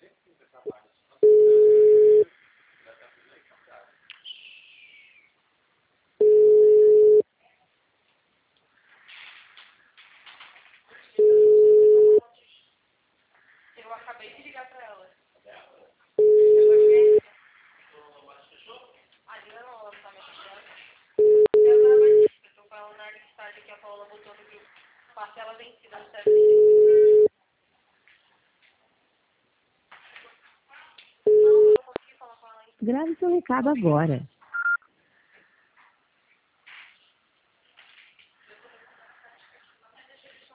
Eu acabei de ligar pra ela. Ali não, ela tá me ligando. Ela vai dizer, eu tô com ela na listagem que a Paula botou no grupo. Parcela vencida no 7 dias. Não, eu não consegui falar com ela ainda. Grave seu recado agora.